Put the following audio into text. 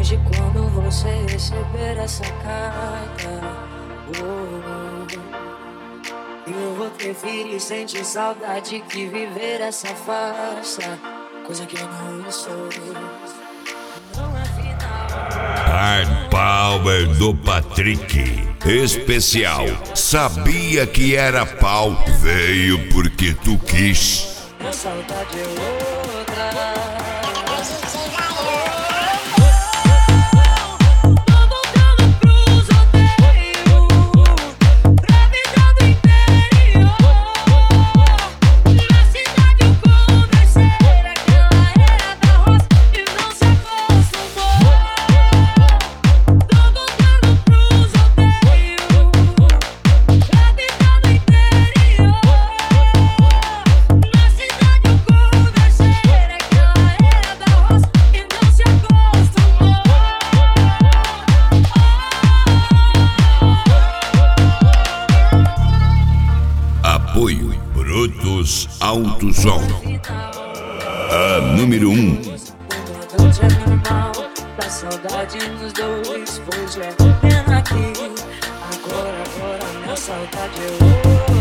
Hoje quando você receber essa carta, eu vou preferir sentir saudade que viver essa farsa. Coisa que eu não sou. Não é final. Hard Power do Patrick. Especial. Sabia que era pau. Veio porque tu quis. A saudade é outra. Apoio Brutus Autosom. A número 1. Hoje é normal, dá saudade nos dois. Hoje é pena aqui. Agora minha saudade é outra.